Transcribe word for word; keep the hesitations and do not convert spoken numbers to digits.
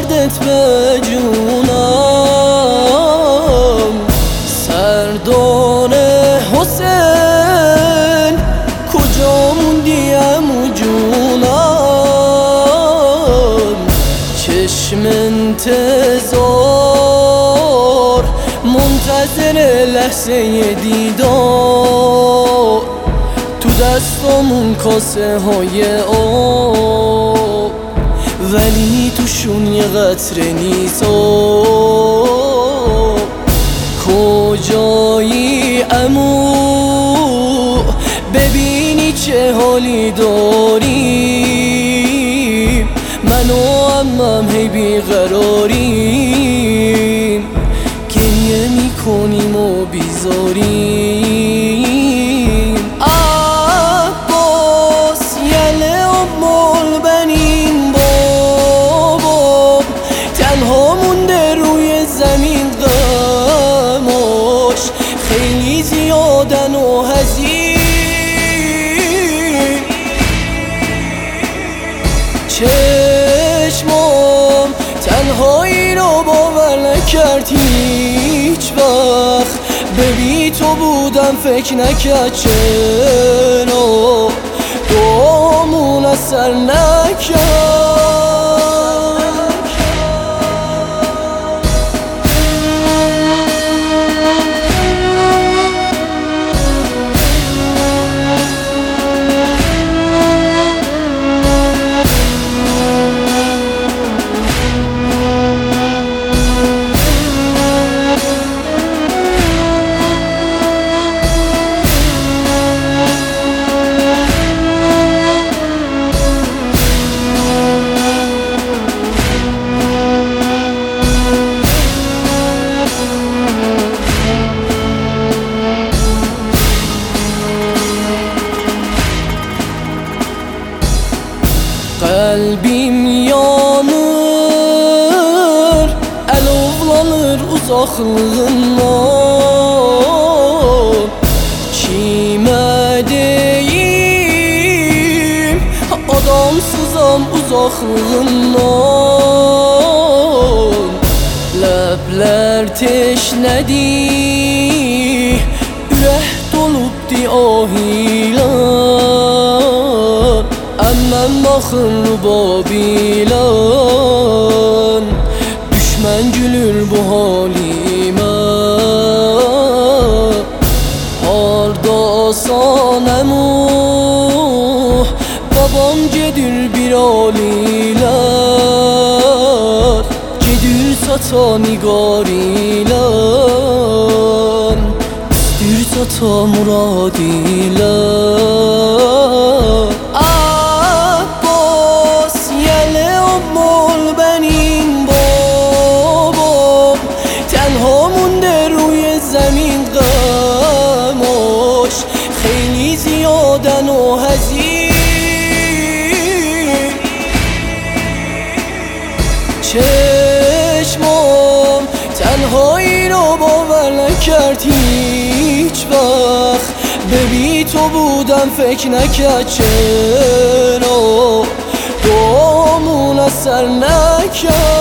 کردت به جونم سردار حسین کجا موندی عمو جونم چشم انتظار منتظر لحظه دیدار تو دستامون کاسه های آب ولی توشون یه قطره نیست آب کجایی عمو ببینی چه حالی داریم من و عمم هی بیقراریم گریه میکنیم و بیزاریم عباس یله امال بنین بابا تنها مونده روی زمین غماش خیلی زیادن و حزین چشمام تنهایی رو باور نکرد هیچ وقت ببی تو بودم فکر نکرد چرا دعامون اثر نکرد Kalbim yanır, alovlanır uzaklığından kime deyim, adamsızam uzaklığından Ləblər teşnədi, ürək dolubdi ahilan Əmməm baxır babilan Düşmən gülür bu halimə Hardasan əmu Babam gedir bir alilər Gedir sata nigarilan İstir sata muradilan خیلی زیادن و حزین چشمام تنهایی رو باور نکرد هیچ وقت ببی تو بودم فکر نکرد چرا دعامون اثر نکرد